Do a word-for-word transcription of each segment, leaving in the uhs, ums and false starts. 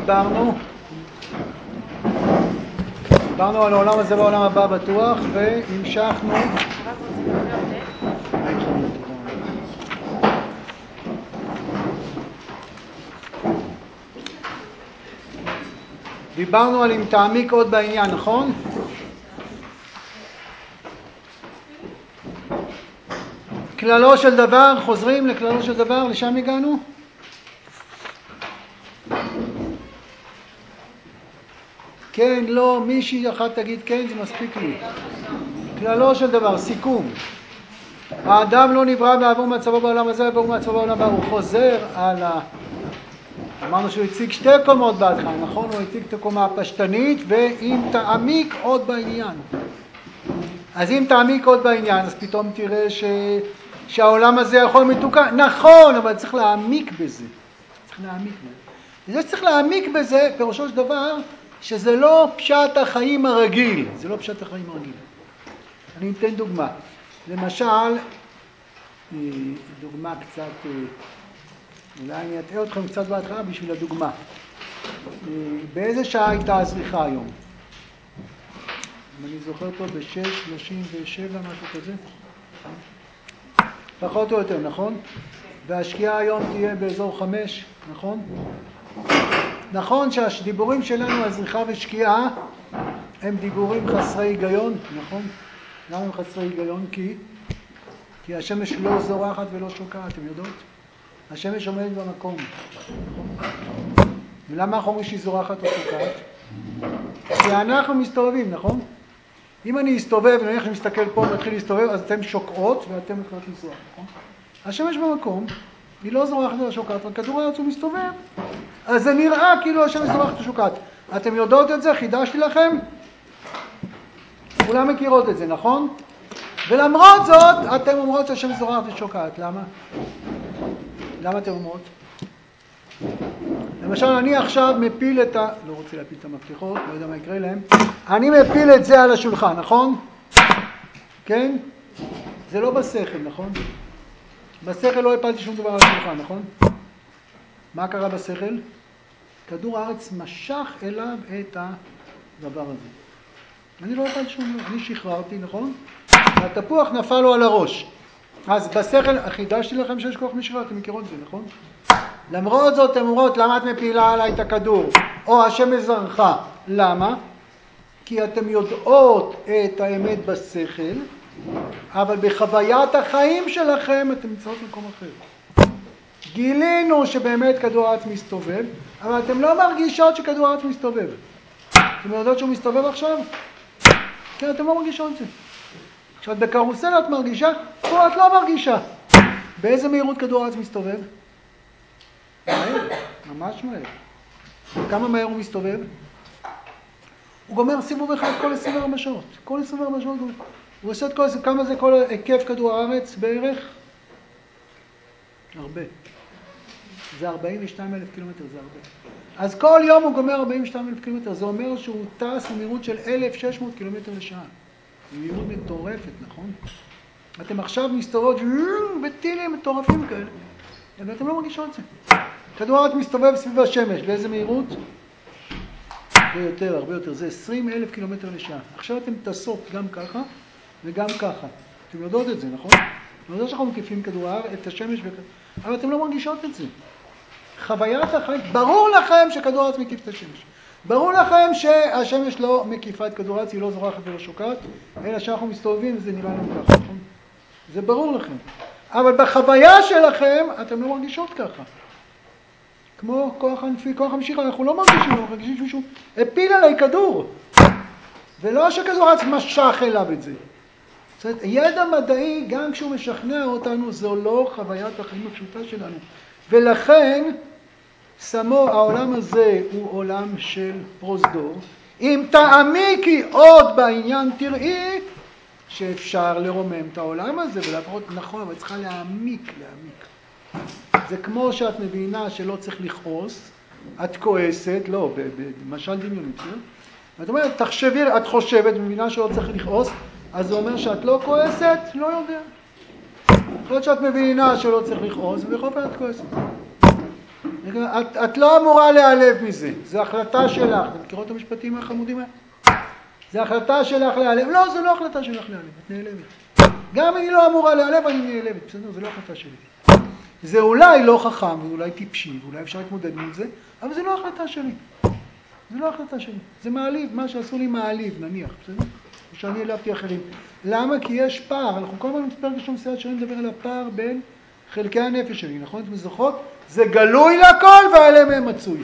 דיברנו? דיברנו על העולם הזה והעולם הבא בטוח, והמשכנו. דיברנו על אם תעמיק עוד בעניין, נכון? כללו של דבר, חוזרים לכללו של דבר, לשם הגענו? כן, לא, מישהי אחת תגיד כן, זה מספיק לי. כללו של דבר, סיכום. האדם לא נברא בעבור מצבו בעולם הזה, בעבור מצבו בעולם הבא. הוא חוזר על ה... אמרנו שהוא הציג שתי קומות בהתחלה, נכון? הוא הציג את הקומה הפשטנית, ואם תעמיק עוד בעניין. אז אם תעמיק עוד בעניין, אז פתאום תראה ש... שהעולם הזה יכול מתוקן. נכון, אבל צריך להעמיק בזה. צריך להעמיק בזה. וזה שצריך להעמיק בזה, פירושו של דבר, שזה לא פשט החיים הרגיל. זה לא פשט החיים הרגיל. אני אתן דוגמה. למשל, דוגמה קצת, אולי אני אטעה אתכם קצת בהתחלה בשביל הדוגמה. באיזה שעה הייתה הזריחה היום? אם אני זוכר פה ב-שש שלושים ושבע, משהו כזה. פחות או יותר, נכון? והשקיעה היום תהיה באזור חמש, נכון? נכון שהדיבורים שלנו על זריחה ושקיעה הם דיבורים חסרי היגיון, נכון? למה הם חסרי היגיון? כי כי השמש לא זורחת ולא שוקעת, אתם יודעות? השמש עומדת במקום. ולמה אנחנו אומרים שהיא זורחת או שוקעת? כי אנחנו מסתובבים, נכון? אם אני אסתובב, ונניח שאני מסתכל פה ומתחיל להסתובב, אז אתם שוקעות ואתם מתחילות לזרוח, נכון? השמש במקום, היא לא זורחת ולא שוקעת, אבל כדור הארץ הוא מסתובב. אז זה נראה כאילו השמש זורחת ושוקעת. אתם יודעות את זה? חידשתי לכם? כולם מכירות את זה, נכון? ולמרות זאת, אתם אומרות שהשמש זורחת ושוקעת. למה? למה אתם אומרות? למשל, אני עכשיו מפיל את ה... לא רוצה להפיל את המפתחות, לא יודע מה יקרה להם. אני מפיל את זה על השולחן, נכון? כן? זה לא בשכל, נכון? בשכל לא הפלתי שום דבר על השולחן, נכון? מה קרה בשכל? כדור הארץ משך אליו את הדבר הזה. אני לא הפלתי שום דבר, אני שחררתי, נכון? והתפוח נפל לו על הראש. אז בשכל, חידשתי לכם שיש כוח משחרר, אתם מכירות את זה, נכון? למרות זאת, אתם אומרות, למה את מפילה עליי את הכדור? או השמש זרחה. למה? כי אתם יודעות את האמת בשכל, אבל בחוויית החיים שלכם אתם נמצאות במקום אחר. גילינו שבאמת כדור הארץ מסתובב, אבל אתם לא מרגישות שכדור הארץ מסתובב. אתם יודעות שהוא מסתובב עכשיו? כן, אתם לא מרגישות את זה. כשאת בקרוסלה את מרגישה, פה את לא מרגישה. באיזה מהירות כדור הארץ מסתובב? מהר, ממש מהר. כמה מהר הוא מסתובב? הוא גומר סיבוב אחד כל עשרים וארבע שעות. כל עשרים וארבע שעות הוא, הוא עושה את כל... כמה זה כל היקף כדור הארץ בערך? הרבה. זה ארבעים ושניים אלף קילומטר, זה הרבה. אז כל יום הוא גומר ארבעים ושניים אלף קילומטר. זה אומר שהוא טס במהירות של אלף ושש מאות קילומטר לשעה. זו מהירות מטורפת, נכון? אתם עכשיו מסתובבות בטילים מטורפים כאלה. ואתם לא מרגישות את זה. כדור הארץ מסתובב סביב השמש. באיזה מהירות? הרבה יותר, הרבה יותר. זה עשרים אלף קילומטר לשעה. עכשיו אתם טסות גם ככה וגם ככה. אתם יודעות את זה, נכון? אתם יודעות שאנחנו מקיפים כדור הארץ, את השמש, וכ... אבל אתם לא מרגישות את זה. חוויית החיים, ברור לכם שכדור הארץ מקיף את השמש. ברור לכם שהשמש לא מקיפה את כדור הארץ, היא לא זורחת ולא שוקעת, אלא שאנחנו מסתובבים וזה נראה לנו ככה, נכון? זה ברור לכם. אבל בחוויה שלכם אתם לא מרגישות ככה. כמו כוח הנפי, כוח המשיכה, אנחנו לא מרגישים, אנחנו מרגישים שמישהו הפיל עליי כדור. ולא שכדור הארץ משך אליו את זה. זאת אומרת, ידע מדעי, גם כשהוא משכנע אותנו, זו לא חוויית החיים הפשוטה שלנו. ולכן, שמו, העולם הזה הוא עולם של פרוזדור. אם תעמיקי עוד בעניין, תראי שאפשר לרומם את העולם הזה, ולפחות נכון, אבל צריכה להעמיק, להעמיק. זה כמו שאת מבינה שלא צריך לכעוס, את כועסת, לא, במשל דמיוני, בסדר? זאת אומרת, תחשבי, את חושבת, מבינה שלא צריך לכעוס, אז זה אומר שאת לא כועסת? לא יודע. יכול להיות שאת מבינה שלא צריך לכעוס, ובכל פעם את כועסת. את, את לא אמורה להיעלב מזה, זו החלטה שלך. אתם מכירות את המשפטים החמודים האלה? זו החלטה שלך להיעלב. לא, זו לא החלטה שלך להיעלב, את נעלבת. גם אני לא אמורה להיעלב, אני נעלבת. בסדר, זו לא החלטה שלי. זה אולי לא חכם, ואולי טיפשי, ואולי אפשר להתמודד מול זה, אבל זה לא החלטה שלי. זה לא החלטה שלי. זה מעליב, מה שעשו לי מעליב, נניח. בסדר? או שאני העלבתי אחרים. למה? כי יש פער. אנחנו כל הזמן בפרק ראשון מסייעת שאני מדבר על הפער בין חלקי הנפש שלי, נכון? אתם זוכרות? זה גלוי לכל ועליהם הם מצוי.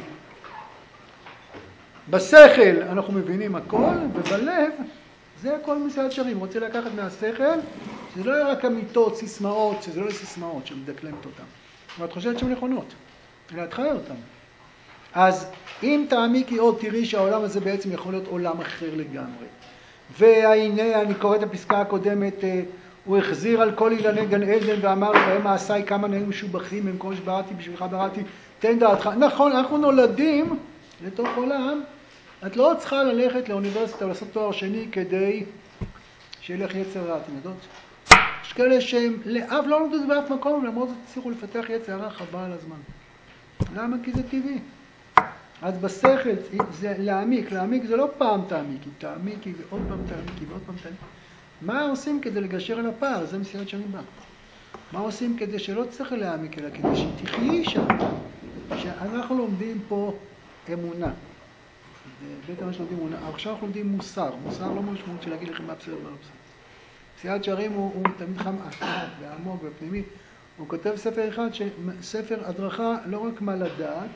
בשכל אנחנו מבינים הכל, ובלב זה הכל מסייעת שרים. רוצה לקחת מהשכל, שזה לא יהיה רק אמיתות, סיסמאות, שזה לא יהיה סיסמאות שמדקלמת אותן. ואת חושבת שהן נכונות, אלא את חיה אותן. אז אם תעמיקי עוד, תראי שהעולם הזה בעצם יכול להיות עולם אחר לגמרי. והנה, אני קורא את הפסקה הקודמת, הוא החזיר על כל אילני גן עדן ואמר להם מעשיי כמה נעים משובחים הם כמו שבראתי בשבילך בראתי, תן דעתך. נכון, אנחנו נולדים לתוך עולם, את לא צריכה ללכת לאוניברסיטה ולעשות תואר שני כדי שילך יצר רע, אתם יודעות? יש כאלה שהם לאף לא נולדו באף מקום, למרות זאת הצליחו לפתח יצר רע חבל על הזמן. למה? כי זה טבעי. אז בשכל זה להעמיק, להעמיק זה לא פעם תעמיקי, תעמיקי ועוד פעם תעמיקי ועוד פעם תעמיקי. מה עושים כדי לגשר על הפער? זה מסייעת שנים בה. מה עושים כדי שלא צריך להעמיק אלא כדי שתחיי שם? שאנחנו לומדים פה אמונה. בית המש לומדים אמונה. עכשיו אנחנו לומדים מוסר. מוסר לא משמעות של להגיד לכם מה בסדר ומה בסדר. מסייעת שרים הוא, הוא תמיד חם ועמוק ופנימי. הוא כותב ספר אחד, ספר הדרכה לא רק מה לדעת,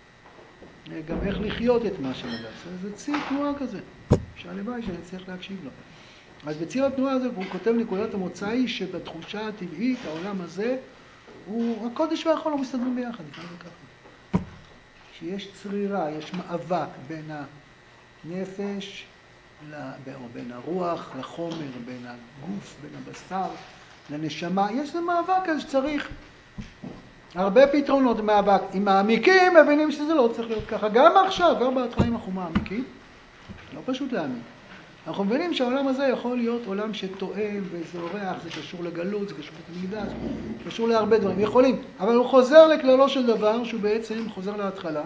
גם איך לחיות את מה שלדעת. זה ציר תנועה כזה, שהלוואי שאני צריך להקשיב לו. אז בציר התנועה הזה הוא כותב נקודת המוצא היא שבתחושה הטבעית העולם הזה הוא הקודש והחול לא מסתדרים ביחד, נקרא זה ככה. שיש צרירה, יש מאבק בין הנפש, או בין הרוח לחומר, בין הגוף, בין הבשר לנשמה. יש איזה מאבק אז שצריך הרבה פתרונות מאבק. אם מעמיקים מבינים שזה לא צריך להיות ככה. גם עכשיו, גם בהתחלה אם אנחנו מעמיקים, לא פשוט להעמיק. אנחנו מבינים שהעולם הזה יכול להיות עולם שטועם וזורח, זה קשור לגלות, זה קשור לתמידת, קשור להרבה דברים, יכולים. אבל הוא חוזר לכללו של דבר, שהוא בעצם חוזר להתחלה,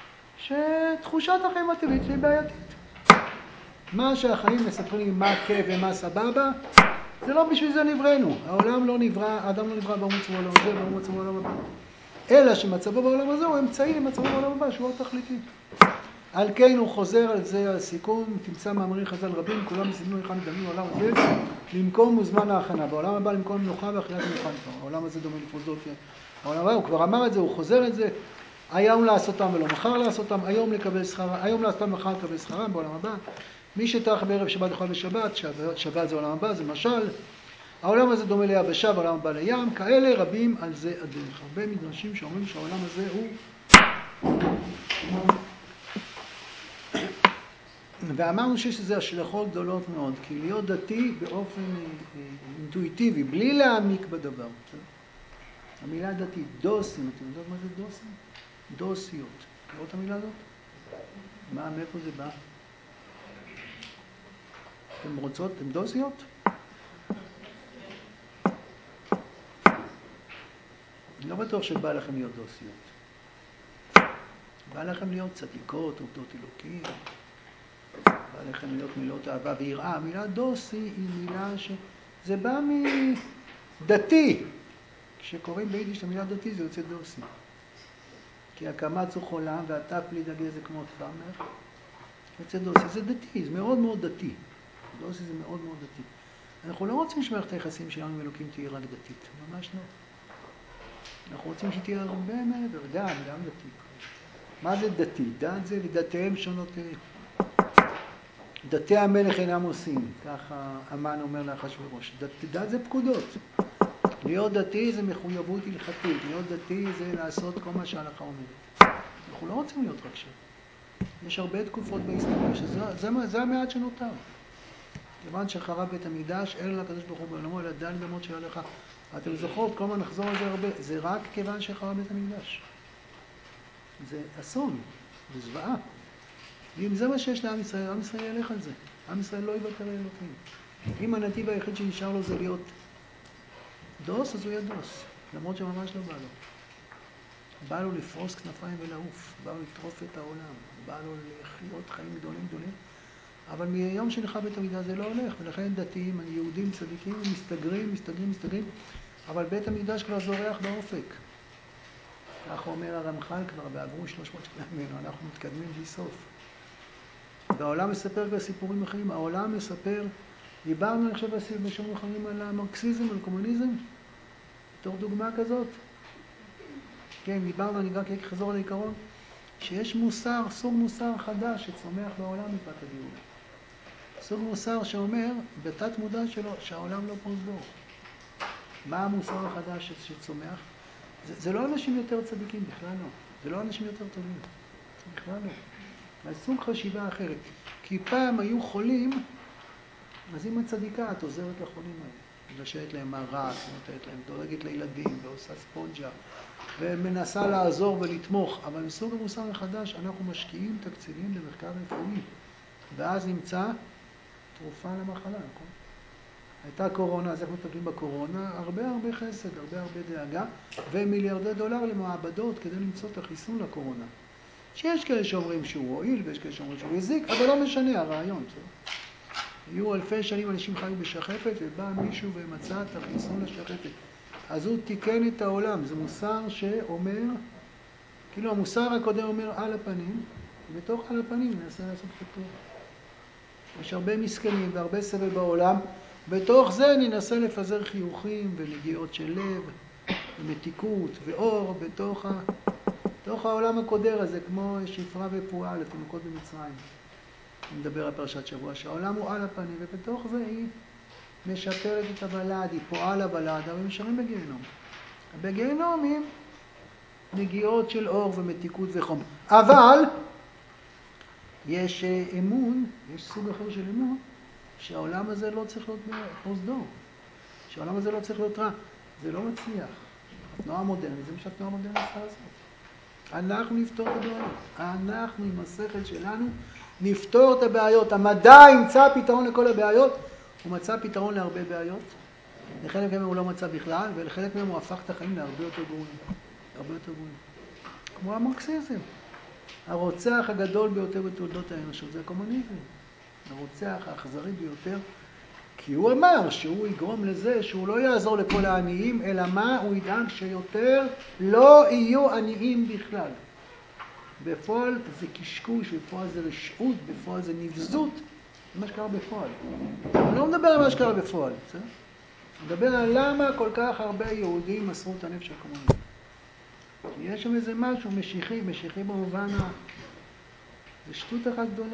שתחושת החיים הטבעית היא בעייתית. מה שהחיים מספרים, מה כיף ומה סבבה, זה לא בשביל זה נבראנו. העולם לא נברא, האדם לא נברא באומץ בעולם הזה, באומץ בעולם הבא. אלא שמצבו בעולם הזה הוא אמצעי למצבו בעולם הבא, שהוא התכליתי. על כן הוא חוזר על זה, הסיכום, תמצא מאמרי חז"ל רבים, כולם מסתכלים אחד מדמים העולם הזה, למקום וזמן ההכנה. בעולם הבא למקום מנוחה ואכילת מנוחה כבר. העולם הזה דומה לפרוזדופיה. העולם הבא, הוא כבר אמר את זה, הוא חוזר את זה, היום לעשותם ולא מחר לעשותם, היום לקבל שכרם, היום לעשותם מחר לקבל שכרם בעולם הבא. מי שטרח בערב שבת יכול בשבת, שבת, שבת זה עולם הבא, זה משל. העולם הזה דומה ליבשה והעולם הבא לים, כאלה רבים על זה הדרך. הרבה מדרשים שאומרים שהעולם הזה הוא... ואמרנו שיש לזה השלכות גדולות מאוד, כי להיות דתי באופן אינטואיטיבי, בלי להעמיק בדבר. המילה דתית, דוסים, אתם יודעות מה זה דוסים? דוסיות. תראו את המילה הזאת? מה, מאיפה זה בא? אתם רוצות, אתם דוסיות? אני לא בטוח שבא לכם להיות דוסיות. בא לכם להיות צדיקות, עובדות אלוקים. בא לכם להיות מילות אהבה ויראה. המילה דוסי היא מילה ש... זה בא מדתי. כשקוראים ביידיש את המילה דתי זה יוצא דוסי. כי הקמץ הוא חולם והטף בלי דגה זה כמו תפרמר. יוצא דוסי. זה דתי, זה מאוד מאוד דתי. דוסי זה מאוד מאוד דתי. אנחנו לא רוצים שמערכת היחסים שלנו עם אלוקים תהיה רק דתית. ממש לא. אנחנו רוצים שתהיה הרבה מעבר, גם, גם דתית. מה זה דתי? דת זה ודתיהם שונות. דתי המלך אינם עושים, ככה המן אומר לאחשוורוש. דת, דת זה פקודות. להיות דתי זה מחויבות הלכתית, להיות דתי זה לעשות כל מה שההלכה אומרת. אנחנו לא רוצים להיות רק שם. יש הרבה תקופות בהיסטוריה שזה זה, זה המעט שנותר. כיוון שחרב בית המקדש, אין לקדוש ברוך הוא בעולמו, אלא דל דמות של הלכה. אתם זוכרות, כל מה נחזור על זה הרבה, זה רק כיוון שחרב בית המקדש. זה אסון, זה זוועה. ואם זה מה שיש לעם ישראל, עם ישראל ילך על זה. עם ישראל לא יוותר לאלוקים. אם הנתיב היחיד שנשאר לו זה להיות דוס, אז הוא יהיה דוס. למרות שממש לא בא לו. בא לו לפרוס כנפיים ולעוף, בא לו לטרוף את העולם, בא לו לחיות חיים גדולים גדולים, אבל מיום שנחרב בית המקדש זה לא הולך, ולכן דתיים, יהודים צדיקים, מסתגרים, מסתגרים, מסתגרים, אבל בית המקדש כבר זורח באופק. כך אומר הרמח"ל כבר, ועברו שלוש מאות שנה ממנו, אנחנו מתקדמים בלי סוף. והעולם מספר כבר סיפורים אחרים, העולם מספר, דיברנו אני חושב בשיעורים אחרים על המרקסיזם, על קומוניזם, בתור דוגמה כזאת. כן, דיברנו, אני גם כן חזור על העיקרון, שיש מוסר, סוג מוסר חדש שצומח בעולם מפת הגאולה. סוג מוסר שאומר, בתת מודע שלו, שהעולם לא פרוזדור. מה המוסר החדש שצומח? זה, זה לא אנשים יותר צדיקים, בכלל לא. זה לא אנשים יותר טובים, בכלל לא. זה סוג חשיבה אחרת. כי פעם היו חולים, אז אם הצדיקה, את עוזרת לחולים האלה. מבשלת להם מרק, נותנת להם, דואגת לילדים, ועושה ספונג'ה, ומנסה לעזור ולתמוך. אבל מסוג המוסר החדש, אנחנו משקיעים תקציבים במחקר רפואי. ואז נמצא תרופה למחלה, נכון? הייתה קורונה, אז איך מטפלים בקורונה? הרבה הרבה חסד, הרבה הרבה דאגה, ומיליארדי דולר למעבדות כדי למצוא את החיסון לקורונה. שיש כאלה שאומרים שהוא הועיל, ויש כאלה שאומרים שהוא הזיק, אבל לא משנה הרעיון. היו אלפי שנים אנשים חיו בשחפת, ובא מישהו ומצא את החיסון לשחפת. אז הוא תיקן את העולם. זה מוסר שאומר, כאילו המוסר הקודם אומר על הפנים, ובתוך על הפנים ננסה לעשות חיתוך. יש הרבה מסכנים והרבה סבל בעולם, בתוך זה ננסה לפזר חיוכים ונגיעות של לב ומתיקות ואור בתוך, ה... בתוך העולם הקודר הזה, כמו שפרה ופועה לתינוקות במצרים. אני מדבר על פרשת שבוע, שהעולם הוא על הפנים, ובתוך זה היא משפרת את הבלד, היא פועה לבלד, אבל הם נשארים בגיהנום. בגיהנום עם נגיעות של אור ומתיקות וחום. אבל יש אמון, יש סוג אחר של אמון, שהעולם הזה לא צריך להיות פרוזדור. שהעולם הזה לא צריך להיות רע. זה לא מצליח. התנועה המודרנית, זה מה שהתנועה המודרנית צריכה לעשות. אנחנו נפתור את הבעיות. אנחנו עם השכל שלנו נפתור את הבעיות. המדע ימצא פתרון לכל הבעיות. הוא מצא פתרון להרבה בעיות. לחלק מהם הוא לא מצא בכלל, ולחלק מהם הוא הפך את החיים להרבה יותר גרועים. הרבה יותר גרועים. כמו המרקסיזם. הרוצח הגדול ביותר בתולדות האנושות זה הקומוניזם. הרוצח האכזרי ביותר, כי הוא אמר שהוא יגרום לזה שהוא לא יעזור לכל העניים, אלא מה? הוא ידאג שיותר לא יהיו עניים בכלל. בפועל זה קשקוש, בפועל זה רשעות, בפועל זה נבזות. זה מה שקרה בפועל. אני לא מדבר על מה שקרה בפועל, בסדר? אני מדבר על למה כל כך הרבה יהודים מסרו את הנפש של הקומוניזם. כי יש שם איזה משהו משיחי, משיחי במובן ה... זה שטות אחת גדולה.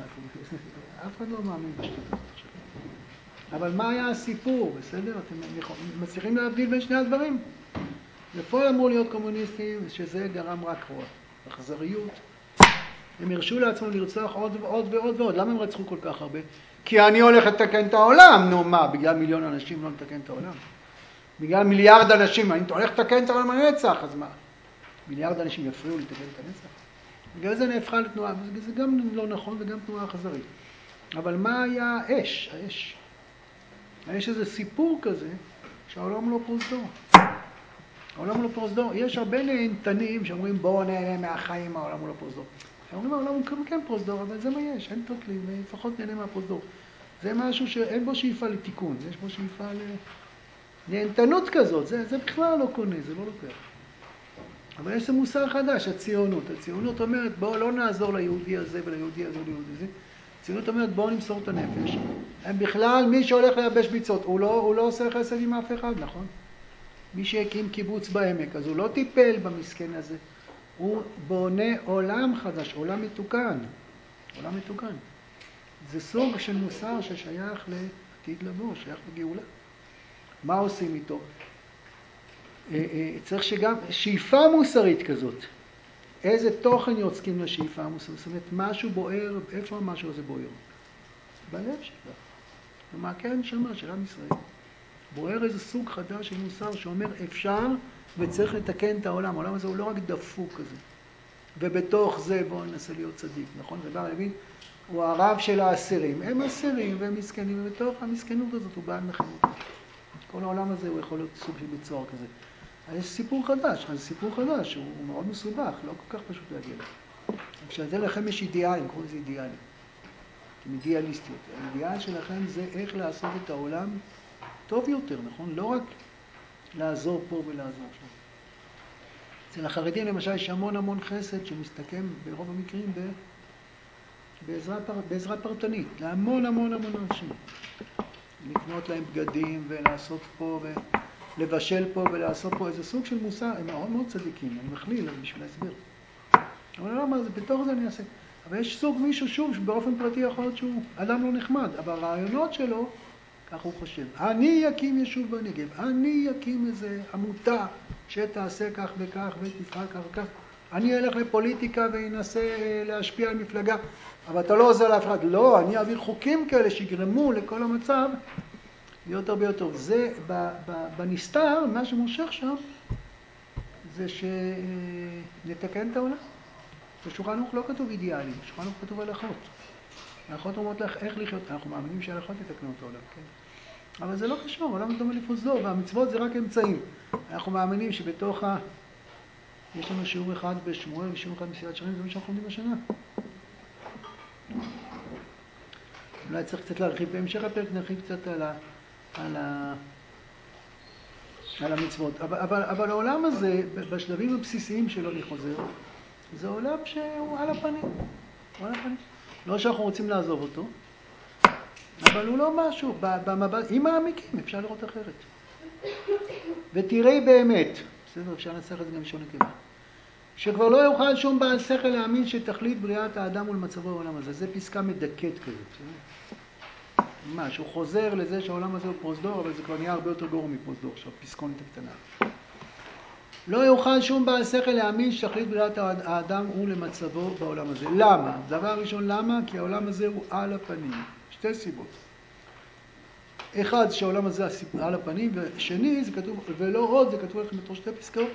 אף אחד לא מאמין בשטות הזאת עכשיו. אבל מה היה הסיפור? בסדר? אתם מצליחים להבדיל בין שני הדברים? בפועל אמור להיות קומוניסטים, שזה גרם רק רוע. אכזריות. הם הרשו לעצמם לרצוח עוד ועוד ועוד ועוד. למה הם רצחו כל כך הרבה? כי אני הולך לתקן את העולם. נו מה, בגלל מיליון אנשים לא לתקן את העולם. בגלל מיליארד אנשים, אני הולך לתקן את העולם הנצח, אז מה? מיליארד אנשים יפריעו לתקן את הנצח? בגלל זה נהפכה לתנועה, זה גם לא נכון וגם תנועה אכזרית. אבל מה היה האש? האש. יש איזה סיפור כזה שהעולם לא פרוזדור. העולם לא פרוזדור. יש הרבה נהנתנים שאומרים בואו נהנה מהחיים, העולם הוא לא פרוזדור. הם אומרים העולם הוא כן פרוזדור, אבל זה מה יש, אין תותלים, לפחות נהנה מהפרוזדור. זה משהו שאין בו שאיפה לתיקון, יש בו שאיפה לנהנתנות כזאת, זה, זה בכלל לא קונה, זה לא לוקח. אבל יש זה מוסר חדש, הציונות. הציונות אומרת בואו לא נעזור ליהודי הזה וליהודי הזה וליהודי הזה. הציונות אומרת בואו נמסור את הנפש. הם בכלל מי שהולך לייבש ביצות, הוא לא, הוא לא עושה חסד עם אף אחד, נכון? מי שהקים קיבוץ בעמק, אז הוא לא טיפל במסכן הזה. הוא בונה עולם חדש, עולם מתוקן. עולם מתוקן. זה סוג של מוסר ששייך לעתיד לבוא, שייך לגאולה. מה עושים איתו? צריך שגם שאיפה מוסרית כזאת. איזה תוכן יוצקים לשאיפה המוסרית? זאת אומרת, משהו בוער, איפה המשהו הזה בוער? בלב שלה. במעקה הנשמה של עם ישראל. בוער איזה סוג חדש של מוסר שאומר אפשר וצריך לתקן את העולם. העולם הזה הוא לא רק דפוק כזה. ובתוך זה בואו ננסה להיות צדיק, נכון? רבי לוין הוא הרב של האסירים. הם אסירים והם מסכנים, ובתוך המסכנות הזאת הוא בעל מלחמות. כל העולם הזה הוא יכול להיות סוג של בית סוהר כזה. אז יש סיפור חדש, אז סיפור חדש, הוא מאוד מסובך, לא כל כך פשוט להגיע אליו. כשזה לכם יש אידיאלים, קוראים לזה אידיאלים. אתם אידיאליסטיות. האידיאל שלכם זה איך לעשות את העולם טוב יותר, נכון? לא רק לעזור פה ולעזור שם. אצל החרדים למשל יש המון המון חסד שמסתכם ברוב המקרים ב... בעזרה, פר... בעזרה פרטנית, להמון המון המון אנשים. לקנות להם בגדים ולעשות פה ולבשל פה ולעשות פה איזה סוג של מוסר, הם מאוד מאוד צדיקים, אני מכליל בשביל להסביר. אבל לא מה זה, בתוך זה אני אעשה. אבל יש סוג מישהו שוב שבאופן פרטי יכול להיות שהוא אדם לא נחמד, אבל הרעיונות שלו, כך הוא חושב. אני אקים יישוב בנגב, אני אקים איזה עמותה שתעשה כך וכך ותפעל כך וכך. אני אלך לפוליטיקה ואנסה להשפיע על מפלגה, אבל אתה לא עוזר לאף אחד. לא, אני אעביר חוקים כאלה שיגרמו לכל המצב להיות הרבה יותר. זה בנסתר, מה שמושך שם, זה שנתקן את העולם. בשולחן ערוך לא כתוב אידיאלים, בשולחן ערוך כתוב הלכות. הלכות אומרות לך איך לחיות, אנחנו מאמינים שההלכות יתקנו את העולם, כן? אבל זה לא קשור, העולם זה דומה לפרוזדור, והמצוות זה רק אמצעים. אנחנו מאמינים שבתוך ה... יש לנו שיעור אחד בשמואל ושיעור אחד בסילת שרים, זה מה שאנחנו לומדים בשנה. אולי צריך קצת להרחיב, בהמשך הפרק נרחיב קצת על, ה... על, ה... על המצוות. אבל, אבל, אבל העולם הזה, בשלבים הבסיסיים שלו אני חוזר, זה עולם שהוא על הפנים. הוא על הפנים. לא שאנחנו רוצים לעזוב אותו, אבל הוא לא משהו. במבט, אם מעמיקים, אפשר לראות אחרת. ותראי באמת, בסדר, אפשר לנסח את זה גם בשון נקבה. שכבר לא יוכל שום בעל שכל להאמין שתכלית בריאת האדם ולמצבו העולם הזה. זה פסקה מדכאת כזאת. ממש, הוא חוזר לזה שהעולם הזה הוא פרוזדור, אבל זה כבר נהיה הרבה יותר גרוע מפרוזדור עכשיו, פסקונת הקטנה. לא יוכל שום בעל שכל להאמין שתכלית בריאת האדם הוא למצבו בעולם הזה. למה? דבר ראשון, למה? כי העולם הזה הוא על הפנים. שתי סיבות. אחד, שהעולם הזה על הפנים, ושני, זה כתוב, ולא עוד, זה כתוב לכם בתור שתי פסקאות.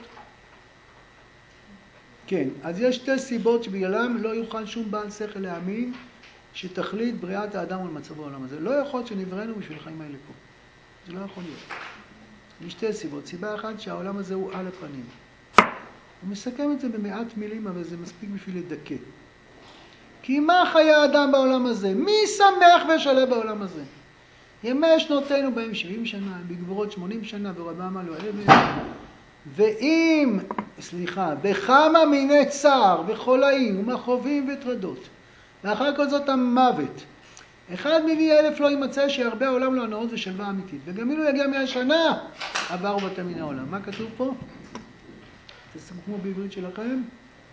כן, אז יש שתי סיבות שבגללם לא יוכל שום בעל שכל להאמין שתכלית בריאת האדם הוא למצבו בעולם הזה. לא יכול שנבראנו בשביל החיים האלה פה. זה לא יכול להיות. משתי סיבות. סיבה אחת שהעולם הזה הוא על הפנים. הוא מסכם את זה במעט מילים, אבל זה מספיק בשביל לדכא. כי מה חיי האדם בעולם הזה? מי שמח ושלב בעולם הזה? ימי שנותינו בהם שבעים שנה, בגבורות שמונים שנה, ורבם עלו אלף. ואם, סליחה, בכמה מיני צער וחולאים ומחובים וטרדות, ואחר כל זאת המוות, אחד מביא אלף לא יימצא שירבה העולם לו הנאות ושלווה אמיתית. וגם אילו יגיע מאה שנה, עבר ובטל מן העולם. מה כתוב פה? תסכמו בעברית שלכם.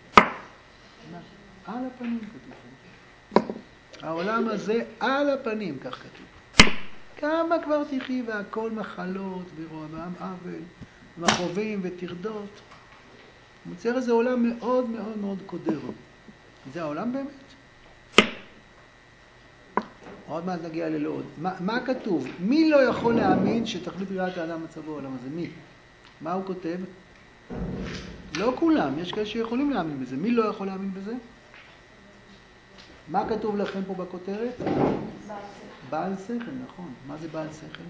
על הפנים כתוב פה. העולם הזה על הפנים, כך כתוב. כמה כבר תחי והכל מחלות ורועבם עוול, מחובים וטרדות. מוצר איזה עולם מאוד מאוד מאוד קודר. זה העולם באמת? עוד מעט נגיע ללא עוד. מה, מה כתוב? מי לא יכול להאמין שתכלית בריאת האדם מצבו בעולם הזה? מי? מה הוא כותב? לא כולם, יש כאלה שיכולים להאמין בזה. מי לא יכול להאמין בזה? מה כתוב לכם פה בכותרת? בעל שכל. בעל שכל, נכון. מה זה בעל שכל?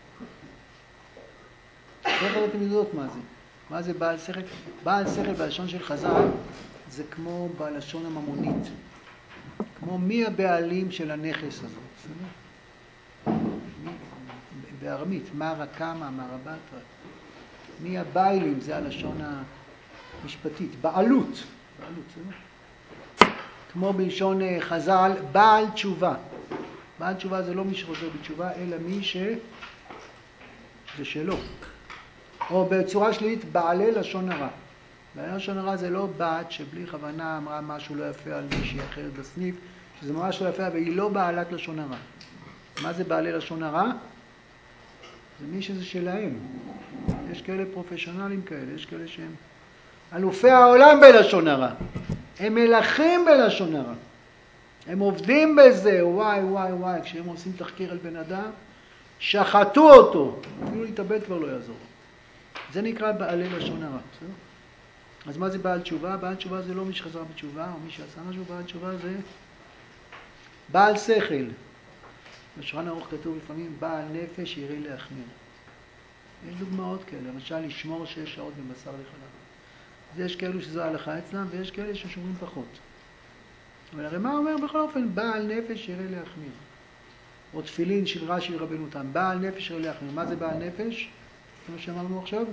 שכל אתם יודעות מה זה. מה זה בעל שכל? בעל שכל בלשון של חז"ל זה כמו בלשון הממונית. כמו מי הבעלים של הנכס הזה, בסדר? בארמית, מה רקמה, מה רבתרה. מי הבעלים, זה הלשון המשפטית. בעלות, בעלות, בסדר? כמו בלשון חז"ל, בעל תשובה. בעל תשובה זה לא מי שחוזר בתשובה, אלא מי ש... זה שלו. או בצורה שלילית, בעלי לשון הרע. בעלי לשון הרע זה לא בת שבלי כוונה אמרה משהו לא יפה על מישהי אחרת בסניף, שזה ממש לא יפה, והיא לא בעלת לשון הרע. מה זה בעלי לשון הרע? זה מי שזה שלהם. יש כאלה פרופשיונלים כאלה, יש כאלה שהם אלופי העולם בלשון הרע. הם מלכים בלשון הרע. הם עובדים בזה, וואי וואי וואי, כשהם עושים תחקיר על בן אדם, שחטו אותו, אפילו להתאבד כבר לא יעזור. זה נקרא בעלי לשון הרע. אז מה זה בעל תשובה? בעל תשובה זה לא מי שחזר בתשובה, או מי שעשה משהו. בעל תשובה זה בעל שכל. בשולחן ערוך כתוב לפעמים בעל נפש ירא להחמיר. יש דוגמאות כאלה, למשל לשמור שש שעות בבשר לחלב. אז יש כאלו שזו ההלכה אצלם, ויש כאלה ששומרים פחות. אבל הרי מה אומר בכל אופן? בעל נפש יראה להחמיר. או תפילין של רש"י רבנו תם, בעל נפש יראה להחמיר. מה זה בעל נפש? זה מה שאמרנו עכשיו?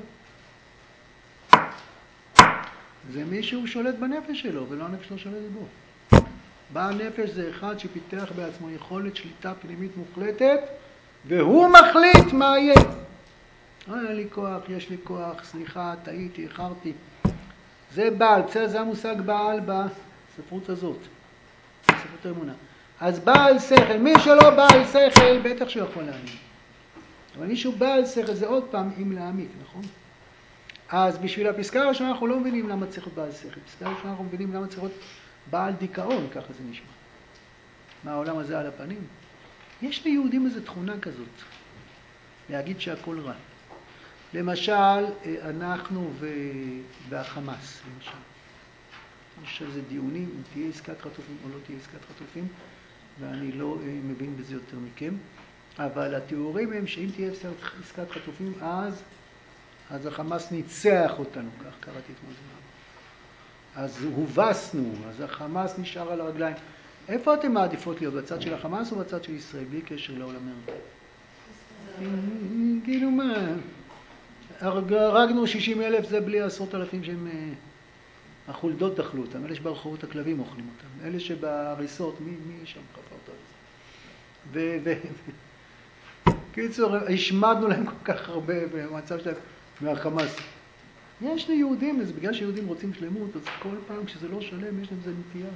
זה מישהו שולט בנפש שלו, ולא הנפש לא שולטת בו. בעל נפש זה אחד שפיתח בעצמו יכולת שליטה פנימית מוחלטת, והוא מחליט מה יהיה. היה לי כוח, יש לי כוח, סליחה, טעיתי, איחרתי. זה בעל, בסדר, זה המושג בעל בספרות הזאת, בספרות האמונה. אז בעל שכל, מי שלא בעל שכל, בטח שהוא יכול להאמין. אבל מישהו בעל שכל זה עוד פעם אם להעמיק, נכון? אז בשביל הפסקה הראשונה אנחנו לא מבינים למה צריך להיות בעל שכל. פסקה הראשונה אנחנו מבינים למה צריך להיות בעל דיכאון, ככה זה נשמע. מה העולם הזה על הפנים? יש ליהודים איזו תכונה כזאת, להגיד שהכל רע. למשל, אנחנו והחמאס, למשל. יש איזה דיונים, אם תהיה עסקת חטופים או לא תהיה עסקת חטופים, ואני לא מבין בזה יותר מכם. אבל התיאורים הם שאם תהיה עסקת חטופים, אז, אז החמאס ניצח אותנו, כך קראתי אתמול זה. אז הובסנו, אז החמאס נשאר על הרגליים. איפה אתם מעדיפות להיות, בצד של החמאס או בצד של ישראל, בלי קשר לעולם ערכי? כאילו מה, הרגנו שישים אלף, זה בלי עשרות אלפים שהם, החולדות דחלו אותם, אלה שברחובות הכלבים אוכלים אותם, אלה שבהריסות, מי, מי שם חפר אותם? ו... ו... קיצור, השמדנו להם כל כך הרבה במצב שלהם מהחמאס. יש ליהודים, אז בגלל שיהודים רוצים שלמות, אז כל פעם כשזה לא שלם, יש להם זה נטייה.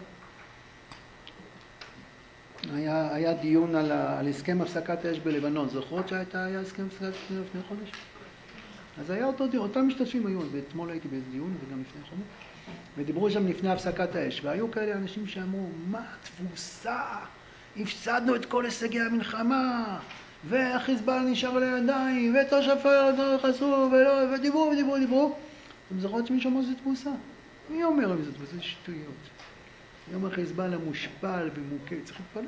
היה, היה דיון על, ה, על הסכם הפסקת האש בלבנון. זוכרות שהייתה, היה הסכם הפסקת האש לפני חודש? אז היה אותו דיון, אותם משתתפים היו, ואתמול הייתי באיזה דיון וגם לפני חודש, ודיברו שם לפני הפסקת האש, והיו כאלה אנשים שאמרו, מה תבוסה? הפסדנו את כל הישגי המלחמה, והחיזבאללה נשאר לידיים, ותושפר לא חסו, ולא, ודיברו ודיברו ודיברו. אתם זוכרות שמישהו אמר שזה תבוסה? מי אומר לי זה תבוסה? זה שטויות. יום החיזבאללה מושפל ומוכה, צריך להתפלל.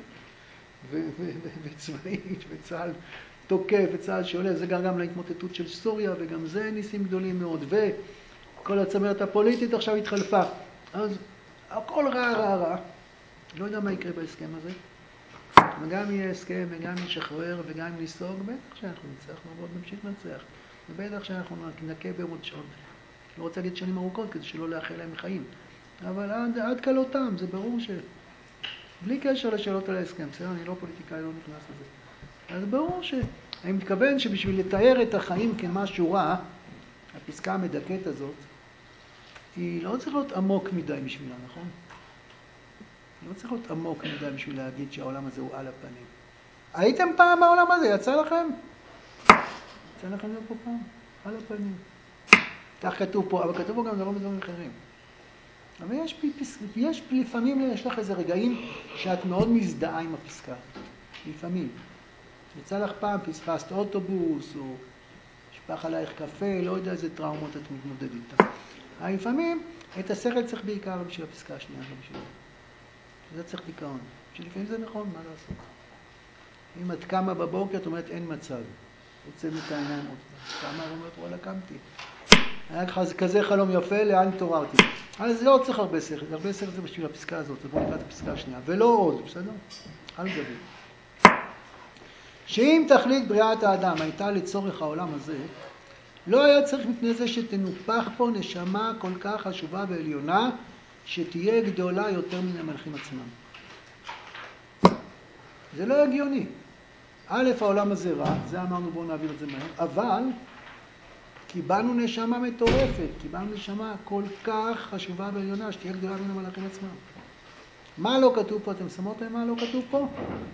וצבאית, וצה"ל תוקף, וצה"ל שעולה, זה גם להתמוטטות של סוריה, וגם זה ניסים גדולים מאוד, וכל הצמרת הפוליטית עכשיו התחלפה. אז הכל רע, רע, רע. לא יודע מה יקרה בהסכם הזה. וגם יהיה הסכם, וגם נשחרר, וגם ניסוג, בטח שאנחנו נצטרך, ועוד נמשיך לנצח. ובטח שאנחנו נקה בעוד שעות. לא רוצה להגיד שנים ארוכות, כדי שלא לאחל להם חיים. אבל עד, עד קלותם, זה ברור ש... בלי קשר לשאלות על ההסכם, בסדר? אני לא פוליטיקאי, לא נכנס לזה. אז ברור ש... אני מתכוון שבשביל לתאר את החיים כמשהו רע, הפסקה המדכאת הזאת, היא לא צריך להיות עמוק מדי בשבילה, נכון? לא צריך להיות עמוק מדי בשביל להגיד שהעולם הזה הוא על הפנים. הייתם פעם בעולם הזה? יצא לכם? יצא לכם להיות פה פעם? על הפנים. כך כתוב פה, אבל כתוב פה גם דברים דברים אחרים. אבל יש, יש לפעמים, יש לך איזה רגעים שאת מאוד מזדהה עם הפסקה. לפעמים. יצא לך פעם, פספסת אוטובוס, או שפך עלייך קפה, לא יודע איזה טראומות את מתמודד איתה. לפעמים את השכל צריך בעיקר בשביל הפסקה השנייה, לא בשביל זה. זה צריך דיכאון. שלפעמים זה נכון, מה לעשות? אם את קמה בבוקר, את אומרת, אין מצב. עוצמת את העיניים עוד פעם. כמה אומרת, וואלה, קמתי. היה כזה חלום יפה, לאן התעוררתי. אז לא צריך הרבה שכל, הרבה שכל זה בשביל הפסקה הזאת, זה בוא נקרא את הפסקה השנייה. ולא עוד, בסדר? על גבי. שאם תכלית בריאת האדם הייתה לצורך העולם הזה, לא היה צריך מפני זה שתנופח פה נשמה כל כך חשובה ועליונה, שתהיה גדולה יותר מן המלכים עצמם. זה לא הגיוני. א', העולם הזה רע, זה אמרנו בואו נעביר את זה מהר, אבל קיבלנו נשמה מטורפת, קיבלנו נשמה כל כך חשובה ועליונה, שתהיה גדולה מן המלכים עצמם. מה לא כתוב פה? אתם שמות להם מה לא כתוב פה?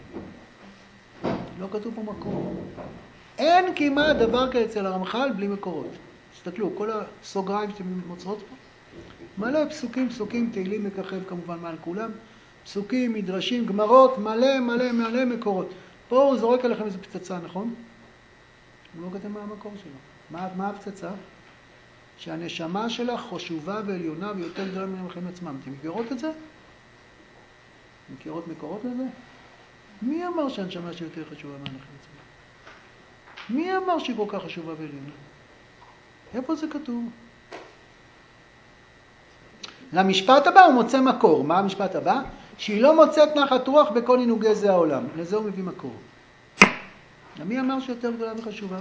לא כתוב פה מקור. אין כמעט דבר כזה אצל הרמח"ל בלי מקורות. תסתכלו, כל הסוגריים שאתם מוצאות פה, מלא פסוקים, פסוקים, תהילים מככב כמובן מעל כולם, פסוקים, מדרשים, גמרות, מלא מלא מלא מקורות. פה הוא זורק עליכם איזו פצצה, נכון? הוא לא כתב מה המקור שלו. מה, מה הפצצה? שהנשמה שלך חשובה ועליונה ויותר גדולה מן המלכים עצמם. אתם מכירות את זה? מכירות מקורות לזה? מי אמר שהנשמה שלי יותר חשובה מהמלכים עצמם? מי אמר שהיא כל כך חשובה ועליונה? איפה זה כתוב? למשפט הבא הוא מוצא מקור. מה המשפט הבא? שהיא לא מוצאת נחת רוח בכל עינוגי זה העולם. לזה הוא מביא מקור. מי אמר שיותר גדולה וחשובה?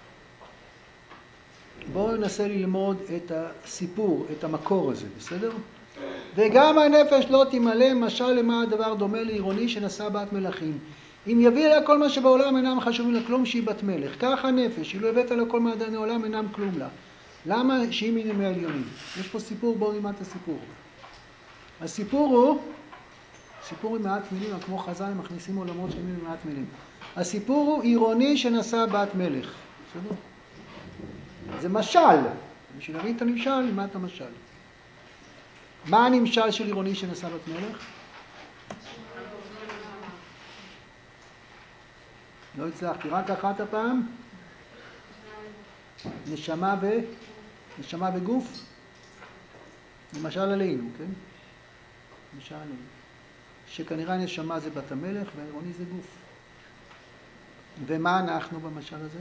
בואו ננסה ללמוד את הסיפור, את המקור הזה, בסדר? וגם הנפש לא תמלא, משל למה הדבר דומה לעירוני שנשא בת מלכים. אם יביא לה כל מה שבעולם אינם חשובים לה כלום, שהיא בת מלך. כך הנפש, היא לא הבאת לה כל מעדני העולם אינם כלום לה. למה? שהיא מיני העליונים. יש פה סיפור, בואו נלמד את הסיפור. הסיפור הוא, סיפור עם מעט מילים, כמו חז"ל הם מכניסים עולמות של מילים מעט מילים. הסיפור הוא עירוני שנשא בת מלך. בסדר? זה משל. בשביל להבין את הנמשל, נלמד את המשל. מה הנמשל של עירוני שנשא בת מלך? לא הצלחתי, רק אחת הפעם. נשמה ו... נשמה וגוף. למשל עלינו, כן? למשל עלינו. שכנראה נשמה זה בת המלך והעירוני זה גוף. ומה אנחנו במשל הזה?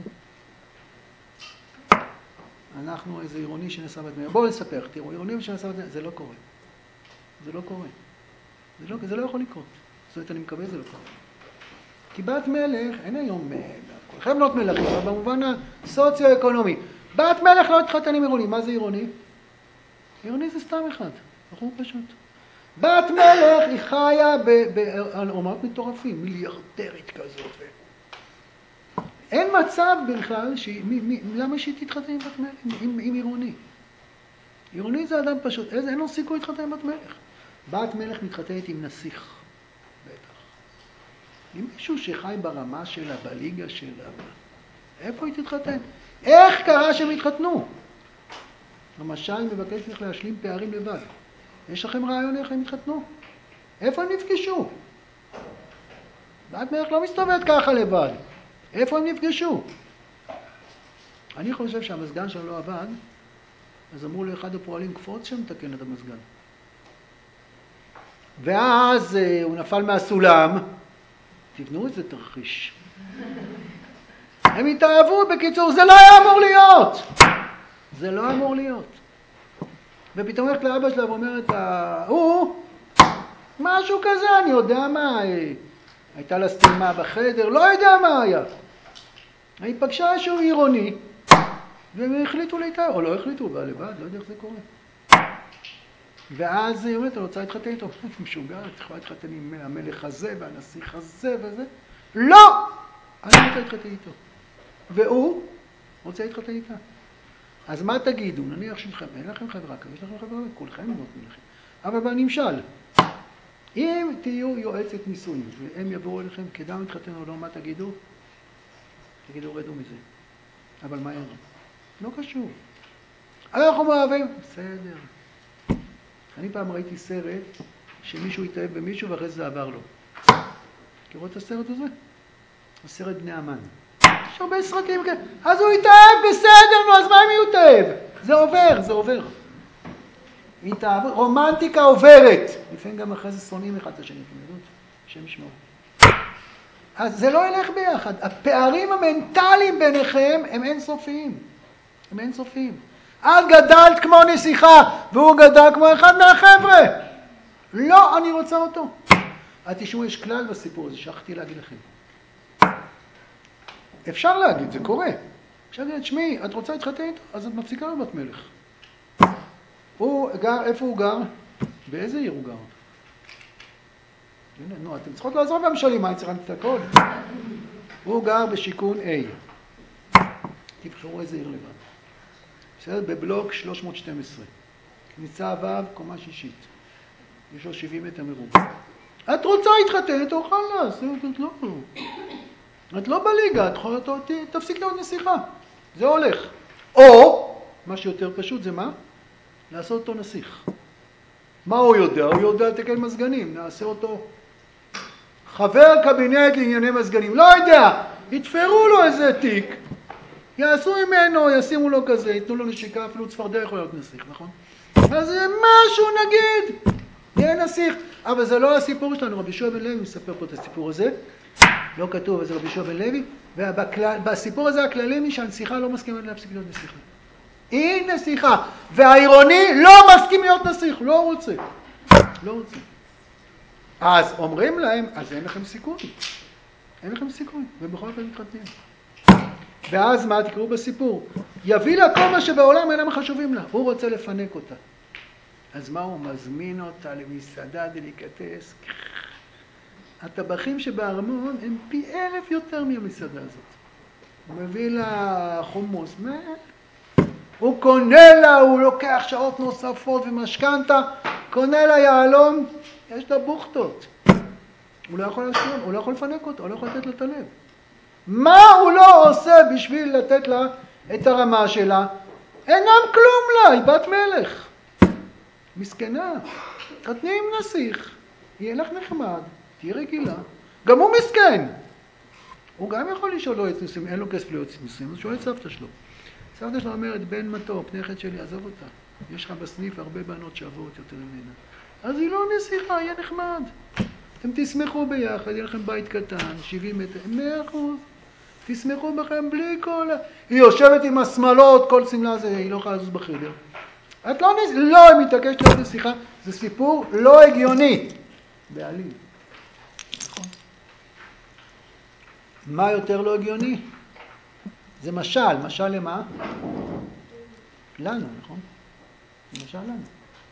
אנחנו איזה עירוני שנשא בת מלך. בואו נספר, תראו, עירוני שנשא בת מלך, זה לא קורה. זה לא קורה. זה לא, זה לא יכול לקרות. זאת אומרת, אני מקווה זה לא קורה. כי בת מלך, אין היום, כולכם בנות מלכים, אבל במובן הסוציו-אקונומי. בת מלך לא התחתן עם עירוני. מה זה עירוני? עירוני זה סתם אחד. בחור פשוט. בת מלך היא חיה על עולמות מטורפים, מיליארדרית כזאת. אין מצב בכלל, שהיא, מי, מי, למה שהיא תתחתן עם בת מלך? עם, עם עירוני. עירוני זה אדם פשוט, איזה, אין לו סיכוי להתחתן עם בת מלך. בת מלך מתחתנת עם נסיך, בטח. עם מישהו שחי ברמה שלה, בליגה שלה. איפה היא תתחתן? איך קרה שהם התחתנו? למשל, מבקש ממך להשלים פערים לבד. יש לכם רעיון איך הם התחתנו? איפה הם נפגשו? בת מלך לא מסתובבת ככה לבד. איפה הם נפגשו? אני חושב שהמזגן שלו לא עבד, אז אמרו לאחד הפועלים, קפוץ שם, תקן את המזגן. ואז אה, הוא נפל מהסולם, תבנו איזה תרחיש. הם התאהבו, בקיצור, זה לא היה אמור להיות. זה לא אמור להיות. ופתאום הולכת לאבא שלה ואומרת, הוא, משהו כזה, אני יודע מה, הייתה לה סתימה בחדר, לא יודע מה היה. היא פגשה איזשהו עירוני, והם החליטו להתאהב, או לא החליטו, אבל לבד, לא יודע איך זה קורה. ואז היא אומרת, אני רוצה להתחתן איתו. אני משוגעת, יכולה להתחתן עם המלך הזה והנסיך הזה וזה. לא! אני רוצה להתחתן איתו. והוא רוצה להתחתן איתה. אז מה תגידו? נניח שלכם, אין לכם חברה כזאת, יש לכם חברה, כולכם לא מלכים. אבל בנמשל, אם תהיו יועצת נישואים, והם יבואו אליכם, כדאי מתחתן או לא, מה תגידו? תגידו, רדו מזה. אבל מה יראה? לא קשור. אנחנו מאוהבים. בסדר. אני פעם ראיתי סרט שמישהו התאהב במישהו ואחרי זה עבר לו. תראו את הסרט הזה? הסרט בני המן. יש הרבה סרטים כאלה. אז הוא התאהב, בסדר, נו, אז מה אם הוא התאהב? זה עובר, זה עובר. התאהב, רומנטיקה עוברת. לפעמים גם אחרי זה שונאים אחד את השני, אתם יודעות? השם ישמור. אז זה לא ילך ביחד. הפערים המנטליים ביניכם הם אינסופיים. הם אינסופיים. את גדלת כמו נסיכה, והוא גדל כמו אחד מהחבר'ה. לא, אני רוצה אותו. אז תשמעו, יש כלל בסיפור הזה, שכחתי להגיד לכם. אפשר להגיד, זה קורה. אפשר להגיד, שמי, את רוצה להתחתן איתו? אז את מפסיקה לבת מלך. הוא גר, איפה הוא גר? באיזה עיר הוא גר? הנה, נו, אתם צריכות לעזור במשלים, מה אני צריכה את הכל? הוא גר בשיכון A. תבחרו איזה עיר לבד. בסדר? בבלוק שלוש מאות ושתים עשרה. כניסה ו', קומה שישית. יש לו שבעים מטר מרובע. את רוצה להתחתן איתו, חלאס, את לא... את לא בליגה, את יכולה, תפסיק להיות נסיכה. זה הולך. או, מה שיותר פשוט זה מה? לעשות אותו נסיך. מה הוא יודע? הוא יודע לתקן מזגנים. נעשה אותו חבר קבינט לענייני מזגנים. לא יודע, יתפרו לו איזה תיק, יעשו ממנו, ישימו לו כזה, ייתנו לו נשיקה, אפילו צפרדע יכול להיות נסיך, נכון? אז זה משהו נגיד, יהיה נסיך. אבל זה לא הסיפור שלנו. רבי יהושע בן לוי מספר פה את הסיפור הזה. לא כתוב, אבל זה רבי יהושע בן לוי, ובסיפור הזה הכללי שהנסיכה לא מסכימה להפסיק להיות נסיכה. היא נסיכה, והעירוני לא מסכים להיות נסיך, לא רוצה. לא רוצה. אז אומרים להם, אז אין לכם סיכוי. אין לכם סיכוי, ובכל פעם מתחתנים. ואז מה תקראו בסיפור? יביא לה כל מה שבעולם אינם חשובים לה, הוא רוצה לפנק אותה. אז מה הוא מזמין אותה למסעדה דליקטס? הטבחים שבארמון הם פי אלף יותר מהמסעדה הזאת. הוא מביא לה חומוס, מה? הוא קונה לה, הוא לוקח שעות נוספות ומשכנתה, קונה לה יעלום, יש לה בוכטות. הוא לא יכול להשקיע, הוא לא יכול לפנק אותה, הוא לא יכול לתת לה את הלב. מה הוא לא עושה בשביל לתת לה את הרמה שלה? אינם כלום לה, היא בת מלך. מסכנה, תתני עם נסיך, יהיה לך נחמד, תהיה רגילה. גם הוא מסכן. הוא גם יכול לשאול לו את ניסים, אין לו כסף להיות ניסים, אז שואל את סבתא שלו. סבתא שלו אומרת, בן מתוק, נכד שלי, עזוב אותה. יש לך בסניף הרבה בנות שאהבות יותר ממנה. אז היא לא נסיכה, יהיה נחמד. אתם תשמחו ביחד, יהיה לכם בית קטן, שבעים מטר, מאה אחוז. תשמחו בכם בלי כל... היא יושבת עם השמלות, כל סמלה הזה, היא לא יכולה לזוז בחדר. את לא נס... לא, היא מתעקשת להיות נסיכה. זה סיפור לא הגיוני. בעלים. נכון. מה יותר לא הגיוני? זה משל. משל למה? לנו, נכון? זה משל לנו.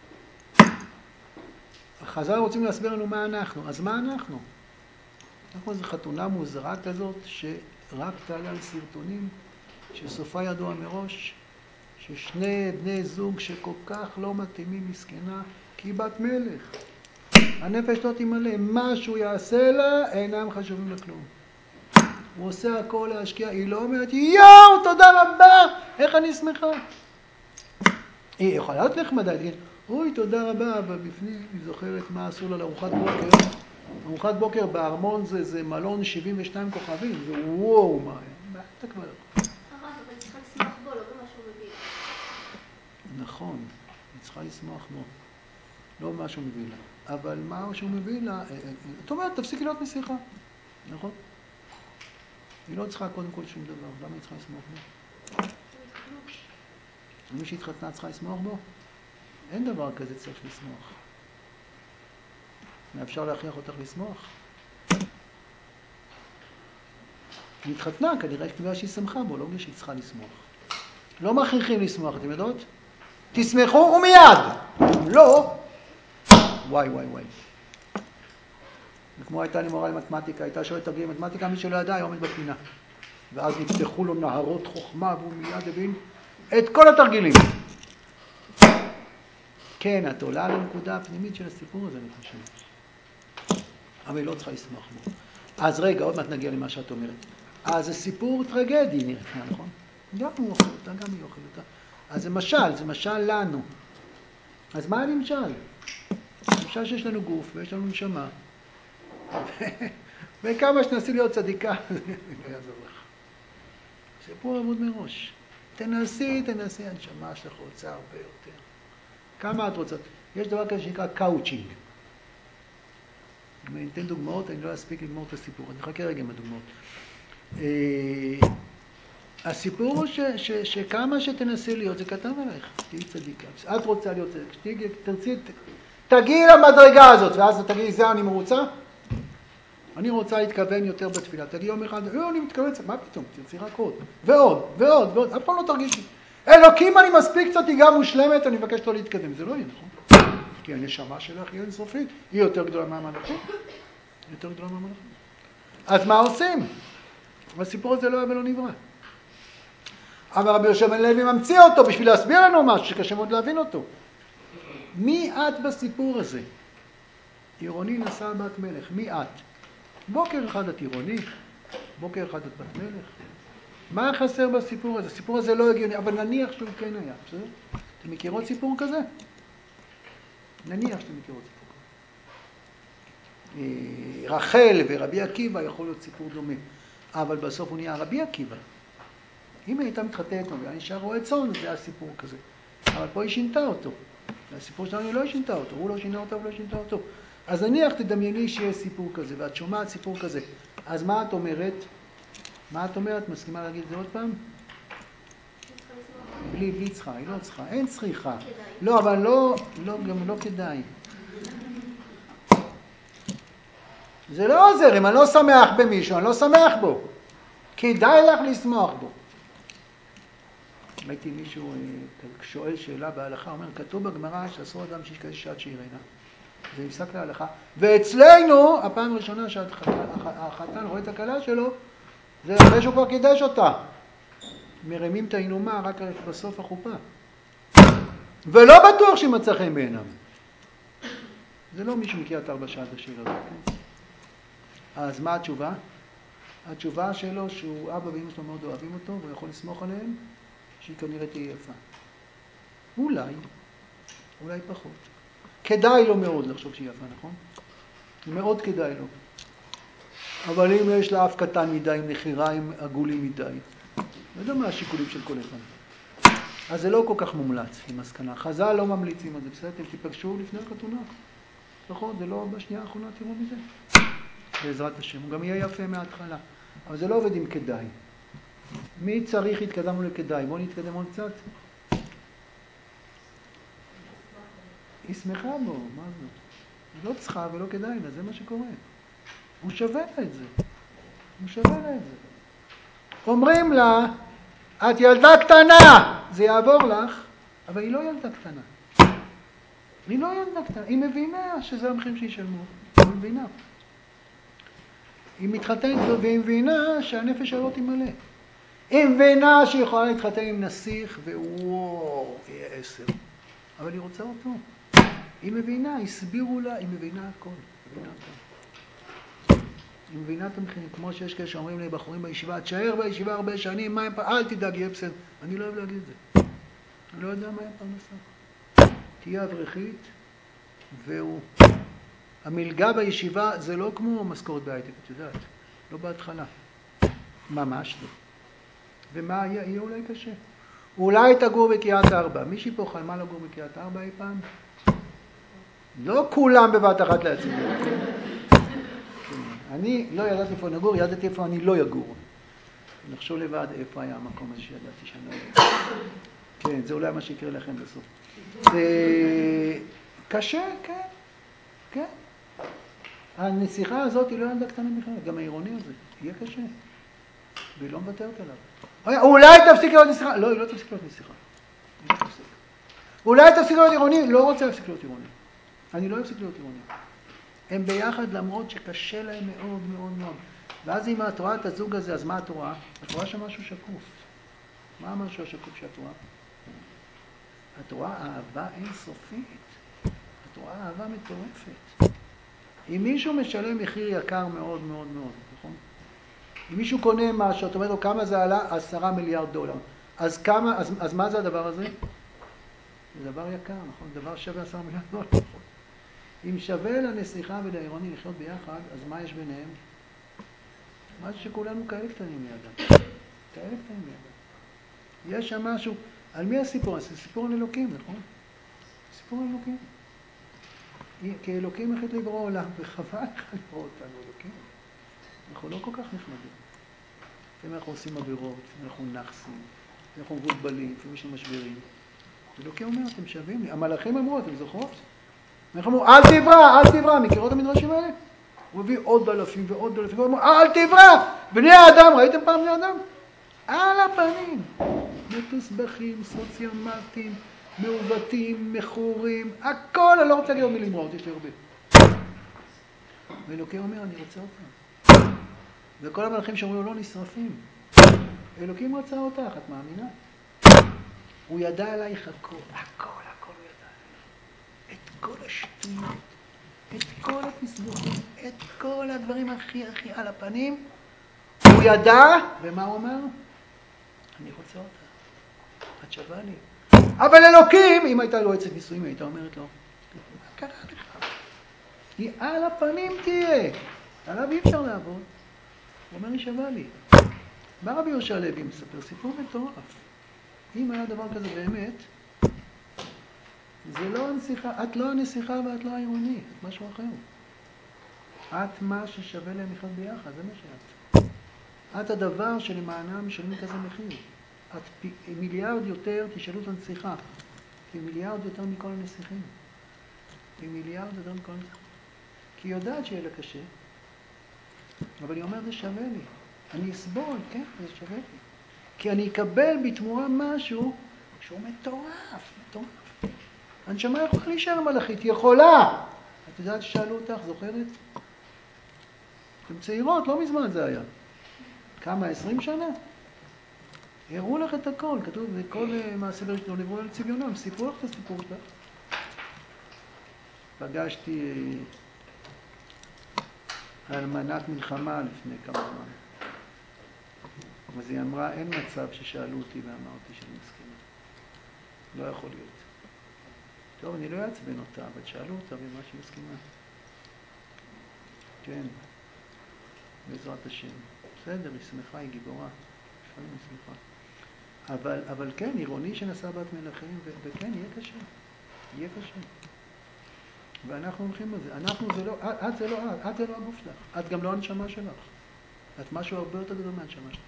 החז"ל רוצים להסביר לנו מה אנחנו. אז מה אנחנו? אנחנו איזו חתונה מוזרה כזאת שרק תעלה על סרטונים, שסופה ידוע מראש, ששני בני זוג שכל כך לא מתאימים מסכנה, כי היא בת מלך. הנפש לא תמלא, מה שהוא יעשה לה, אינם חשובים לכלום. הוא עושה הכל להשקיע, היא לא אומרת, יואו, תודה רבה, איך אני שמחה. היא יכולה להיות נחמדה, להגיד, אוי, תודה רבה, אבל בפנים היא זוכרת מה עשו לה לארוחת בוקר. ארוחת בוקר בארמון זה, זה מלון שבעים ושניים כוכבים, זה וואו, מה, מה אתה כבר? הרב, אבל צריכה לשמוח בו, לא במה שהוא מביא. נכון, היא צריכה לשמוח בו, לא במה שהוא מביא לה. אבל מה שהוא מביא לה, את אומרת, תפסיקי להיות נסיכה, נכון? היא לא צריכה קודם כל שום דבר, למה היא צריכה לשמוח בו? מי שהתחתנה צריכה לשמוח בו? אין דבר כזה צריך לשמוח. מה אפשר להכריח אותך לשמוח? היא התחתנה, כנראה כנראה שהיא שמחה בו, לא בגלל שהיא צריכה לשמוח. לא מכריחים לשמוח, אתם יודעות? תשמחו ומיד! לא! וואי וואי וואי. וכמו הייתה לי מורה למתמטיקה, הייתה שואלת תרגיל מתמטיקה, מי שלא ידע, היה עומד בפינה. ואז נפתחו לו נהרות חוכמה, והוא מיד הבין את כל התרגילים. כן, את עולה לנקודה הפנימית של הסיפור הזה, אני חושב. אבל היא לא צריכה לשמוח בו. אז רגע, עוד מעט נגיע למה שאת אומרת. אז זה סיפור טרגדי, נראית, נכון? גם הוא אוכל אותה, גם היא אוכל אותה. אז זה משל, זה משל לנו. אז מה הנמשל? למשל שיש לנו גוף ויש לנו נשמה. וכמה שנסי להיות צדיקה, זה לא יעזור לך. סיפור עמוד מראש. תנסי, תנסי, הנשמה שלך רוצה הרבה יותר. כמה את רוצה? יש דבר כזה שנקרא קאוצ'ינג. אם אני אתן דוגמאות, אני לא אספיק לגמור את הסיפור. אני אחכה רגע עם הדוגמאות. הסיפור הוא ש, ש, שכמה שתנסי להיות, זה קטן עליך. תהיי צדיקה. את רוצה להיות צדיקה, תרצי, תגיעי למדרגה הזאת, ואז תגיעי, זה אני מרוצה? אני רוצה להתכוון יותר בתפילה. תגיעי יום אחד, לא, אני מתכוון, מה פתאום? תרצי רק עוד. ועוד, ועוד, ועוד. אף פעם לא תרגישי. אלוקים, אני מספיק קצת, היא גם מושלמת, אני מבקש לא להתקדם. זה לא יהיה, נכון? כי הנשמה שלך היא אינסופית, היא יותר גדולה מהמלאכים. יותר גדולה מהמלאכים. אז מה עושים? הסיפור הזה לא היה ולא נברא. אבל רבי יהושע בן לוי ממציא אותו בשביל להסביר לנו משהו שקשה מאוד להבין אותו. מי את בסיפור הזה? עירוני נשא בת מלך. מי את? בוקר אחד את עירוני, בוקר אחד את בת מלך. מה חסר בסיפור הזה? הסיפור הזה לא הגיוני, אבל נניח שהוא כן היה. בסדר? אתם מכירות סיפור כזה? נניח שאתם מכירות סיפור כזה. רחל ורבי עקיבא יכול להיות סיפור דומה, אבל בסוף הוא נהיה רבי עקיבא. אם היא הייתה מתחתנת לו, ואני נשאר רואה צאן, זה היה סיפור כזה. אבל פה היא שינתה אותו. הסיפור שלנו היא לא שינתה אותו, הוא לא שינה אותו ולא שינתה אותו. אז נניח תדמייני שיש סיפור כזה, ואת שומעת סיפור כזה. אז מה את אומרת? מה את אומרת? מסכימה להגיד את זה עוד פעם? בלי, בלי צריכה, היא לא צריכה, אין צריכה. לא, אבל לא, לא, גם לא כדאי. זה לא עוזר, אם אני לא שמח במישהו, אני לא שמח בו. כדאי לך לשמוח בו. ראיתי מישהו שואל שאלה בהלכה, אומר, כתוב בגמרא שאסור אדם שישקדש עד שירנה. זה נפסק להלכה. ואצלנו, הפעם הראשונה שהחתן רואה את הכלה שלו, זה אחרי שהוא כבר קידש אותה. מרימים את העינומה רק בסוף החופה. ולא בטוח שימצא חן בעיניו. זה לא מישהו מקריאת ארבע שעת השיר הזה, כן? אז מה התשובה? התשובה שלו שהוא אבא ואמא שלו מאוד אוהבים אותו, והוא יכול לסמוך עליהם, שהיא כנראה תהיה יפה. אולי, אולי פחות. כדאי לו מאוד לחשוב שהיא יפה, נכון? מאוד כדאי לו. אבל אם יש לה אף קטן מדי, עם נחיריים עגולים מדי, לא יודע מה השיקולים של כל אחד. אז זה לא כל כך מומלץ, עם מסקנה. חז"ל לא ממליצים על זה, בסדר? אתם תיפגשו לפני החתונה. נכון, זה לא בשנייה האחרונה, תראו מזה. בעזרת השם, הוא גם יהיה יפה מההתחלה. אבל זה לא עובד עם כדאי. מי צריך התקדמנו לכדאי? בואו נתקדם עוד קצת. היא שמחה בו, מה זה? היא לא צריכה ולא כדאי לה, זה מה שקורה. הוא שווה לה את זה. הוא שווה לה את זה. אומרים לה, את ילדה קטנה, זה יעבור לך, אבל היא לא ילדה קטנה. היא לא ילדה קטנה, היא מבינה שזה המחיר שישלמו. היא מבינה. היא מתחתנת והיא מבינה שהנפש שלו תמלא. היא מבינה שהיא יכולה להתחתן עם נסיך ווואו, יהיה עשר. אבל היא רוצה אותו. היא מבינה, הסבירו לה, היא מבינה הכל. היא מבינה הכל. היא מבינה את המחיר, כמו שיש כאלה שאומרים לי בחורים בישיבה, תשאר בישיבה הרבה שנים, מה הם פרנסה? אל תדאג, יהיה בסדר. אני לא אוהב להגיד את זה. אני לא יודע מה הם פרנסה. תהיה אברכית, והוא. המלגה בישיבה זה לא כמו משכורת בהייטק, את יודעת. לא בהתחלה. ממש לא. ומה יהיה? יהיה אולי קשה. אולי תגור בקריית ארבע. מישהי פה חלמה לגור בקריית ארבע אי פעם? לא כולם בבת אחת להציג. אני לא ידעתי איפה נגור, ידעתי איפה אני לא יגור. נחשוב לבד איפה היה המקום הזה שידעתי שאני לא יגור. כן, זה אולי מה שיקרה לכם בסוף. זה קשה, כן, כן. הנסיכה הזאת היא לא ילדה קטנה בכלל, גם העירוני הזה, יהיה קשה. והיא לא מוותרת עליו. אולי תפסיק להיות נסיכה. לא, היא לא תפסיק להיות נסיכה. אולי תפסיק להיות עירוני, לא רוצה להפסיק להיות עירוני. אני לא אפסיק להיות עירוני. הם ביחד למרות שקשה להם מאוד מאוד מאוד. ואז אם את רואה את הזוג הזה, אז מה את רואה? את רואה שם משהו שקוף. מה המשהו השקוף שאת רואה? את רואה אהבה אינסופית. את רואה אהבה מטורפת. אם מישהו משלם מחיר יקר מאוד מאוד מאוד, נכון? אם מישהו קונה משהו, את אומרת לו כמה זה עלה? עשרה מיליארד דולר. אז כמה, אז, אז מה זה הדבר הזה? זה דבר יקר, נכון? דבר שווה עשרה מיליארד דולר. אם שווה לנסיכה ולעירוני לחיות ביחד, אז מה יש ביניהם? משהו שכולנו כאלה קטנים מידם. כאלה קטנים מידם. יש שם משהו, על מי הסיפור? זה סיפור על אלוקים, נכון? סיפור על אלוקים. כי אלוקים החליט לברוא עולם, וחבל לך לברוא אותנו, אלוקים. אנחנו לא כל כך נחמדים. לפעמים אנחנו עושים עבירות, אנחנו נחסים, אנחנו מבולבלים, לפעמים יש לנו משברים. אלוקים אומר, אתם שווים לי. המלאכים אמרו, אתם זוכרות? אנחנו אמרו, אל תברא, אל תברא. מכירות המדרשים האלה? הוא הביא עוד אלפים ועוד אלפים, הוא אמרו, אל תברא. בני האדם, ראיתם פעם בני האדם? על הפנים. מתוסבכים, סוציומטים, מעוותים, מכורים, הכל, אני לא רוצה להגיד עוד מילים רעות, יש לי הרבה. ואלוקים אומר, אני רוצה אותם. וכל המלאכים שאומרים, לא נשרפים. אלוקים רצה אותך, את מאמינה? הוא ידע עלייך הכל, הכל, הכל הוא ידע עלייך. את כל השטויות, את כל התסבוכים, את כל הדברים הכי הכי על הפנים, הוא ידע, ומה הוא אומר? אני רוצה אותה, את שווה לי. אבל אלוקים, אם הייתה לו עצת נישואים, הייתה אומרת לו, מה קרה לך? היא על הפנים תהיה, עליו אי אפשר לעבוד. הוא אומר, היא שווה לי. מה רבי יהושע הלוי מספר? סיפור מטורף. אם היה דבר כזה באמת, זה לא הנסיכה, את לא הנסיכה ואת לא העירוני, את משהו אחר. את מה ששווה להם לחיות ביחד, זה מה שאת. את הדבר שלמענם משלמים כזה מחיר. את פי, מיליארד יותר, תשאלו את הנסיכה, כי מיליארד יותר מכל הנסיכים. היא מיליארד יותר מכל הנסיכים. כי היא יודעת שיהיה לה קשה, אבל היא אומרת, זה שווה לי. אני אסבול, כן, זה שווה לי. כי אני אקבל בתמורה משהו שהוא מטורף, מטורף. הנשמה יכולה להישאר מלאכית, היא יכולה. את יודעת ששאלו אותך, זוכרת? אתם צעירות, לא מזמן זה היה. כמה, עשרים שנה? הראו לך את הכל, כתוב בכל מעשה בראשית, נבראו על צביונם, סיפרו לך את הסיפור שלך. פגשתי אלמנת מלחמה לפני כמה זמן. אז היא אמרה, אין מצב ששאלו אותי ואמרתי שאני מסכימה. לא יכול להיות. טוב, אני לא אעצבן אותה, אבל שאלו אותה ומה שהיא מסכימה. כן, בעזרת השם. בסדר, היא שמחה, היא גיבורה. לפעמים היא שמחה. אבל, אבל כן, עירוני שנשא בת מלכים, ו- וכן, יהיה קשה. יהיה קשה. ואנחנו הולכים לזה. אנחנו זה לא, את, את זה לא את, את זה לא הגוף שלך. את גם לא הנשמה שלך. את משהו הרבה יותר גדול מהנשמה שלך.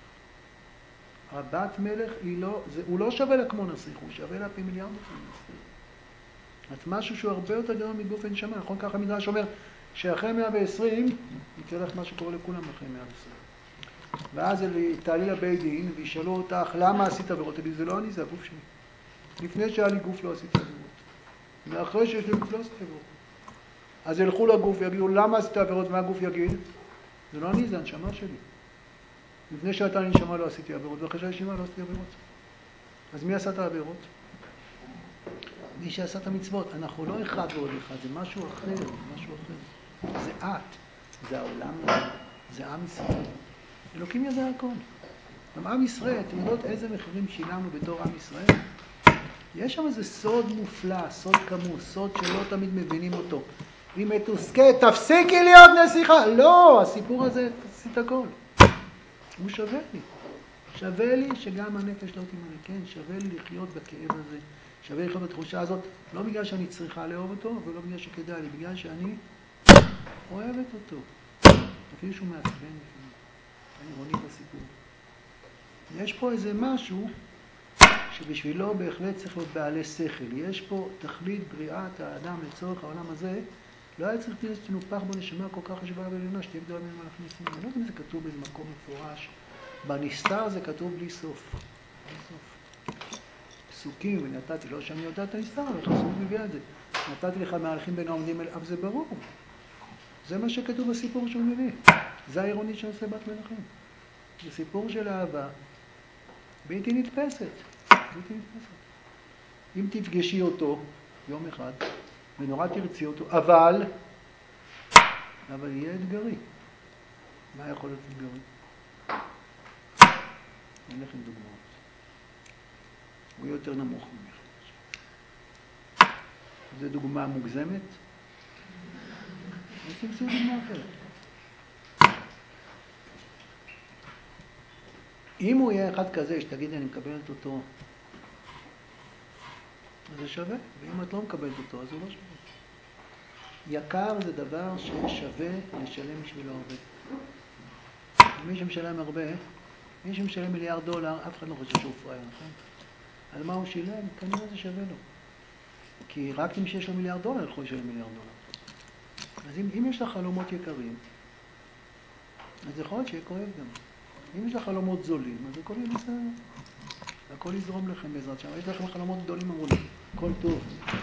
הבת מלך היא לא, זה, הוא לא שווה לה כמו נסיך, הוא שווה לה פי מיליארד אחרי נסיך. את משהו שהוא הרבה יותר גדול מגוף ונשמה. נכון? ככה מדרש אומר שאחרי מאה ועשרים יקרה לך מה שקורה לכולם אחרי מאה ועשרים. ואז תעלי לבית דין וישאלו אותך למה עשית עבירות. תגידי, זה לא אני, זה הגוף שלי. לפני שהיה לי גוף לא עשיתי עבירות. ואחרי שיש לי גוף לא עשיתי עבירות. אז ילכו לגוף ויגידו למה עשית עבירות, ומה הגוף יגיד? זה לא אני, זה הנשמה שלי. לפני שהייתה לי נשמה לא עשיתי עבירות, ואחרי שהייתה נשמה לא עשיתי עבירות. אז מי עשה את העבירות? מי שעשה את המצוות. אנחנו לא אחד ועוד אחד, זה משהו אחר, זה משהו אחר. זה את, זה העולם, זה עם ישראל. אלוקים ידע הכל. גם עם ישראל, אתם יודעות איזה מחירים שילמנו בתור עם ישראל? יש שם איזה סוד מופלא, סוד כמוס, סוד שלא תמיד מבינים אותו. היא מתוסכת, תפסיקי להיות נסיכה. לא, הסיפור הזה, תעשית הכל. הוא שווה לי. שווה לי שגם הנפש לא תימלא. כן, שווה לי לחיות בכאב הזה. שווה לי לחיות בתחושה הזאת, לא בגלל שאני צריכה לאהוב אותו, ולא בגלל שכדאי לי, בגלל שאני אוהבת אותו. אפילו שהוא מעצבן לפעמים. אני עירוני בסיפור. יש פה איזה משהו שבשבילו בהחלט צריך להיות בעלי שכל. יש פה תכלית בריאת האדם לצורך העולם הזה. לא היה צריך להיות שנופח בנשמה כל כך חשובה ועליונה, שתהיה גדולה ממנו מלאך ניסים. אני לא יודע אם זה כתוב באיזה מקום מפורש. בנסתר זה כתוב בלי סוף. בלי סוף. פסוקים, ונתתי, לא שאני יודע את הנסתר, אבל חסות מביא את זה. נתתי לך מהלכים בין העומדים אל, אבל זה ברור. זה מה שכתוב בסיפור שהוא מביא. זה העירוני שעושה בת מלכים. זה סיפור של אהבה. בלתי נתפסת. בלתי נתפסת. אם תפגשי אותו יום אחד, ונורא תרצי אותו, אבל, אבל יהיה אתגרי. מה יכול להיות אתגרי? נלך עם דוגמאות. הוא יותר נמוך ממך. זו דוגמה מוגזמת? אז תמצאו דוגמה אחרת. אם הוא יהיה אחד כזה שתגידי אני מקבלת אותו, אז זה שווה. ואם את לא מקבלת אותו, אז הוא לא שווה. יקר זה דבר ששווה לשלם בשבילו הרבה. מי שמשלם הרבה, מי שמשלם מיליארד דולר, אף אחד לא חושב שהוא פראייר, נכון? על מה הוא שילם? כנראה זה שווה לו. כי רק אם שיש לו מיליארד דולר, יכול לשלם מיליארד דולר. אז אם, אם יש לך חלומות יקרים, אז יכול להיות שיהיה כואב גם. אם יש לך חלומות זולים, אז הכל יהיה בסדר. הכל יזרום לכם בעזרת שם. יש לכם חלומות גדולים אמרו לי, הכל טוב.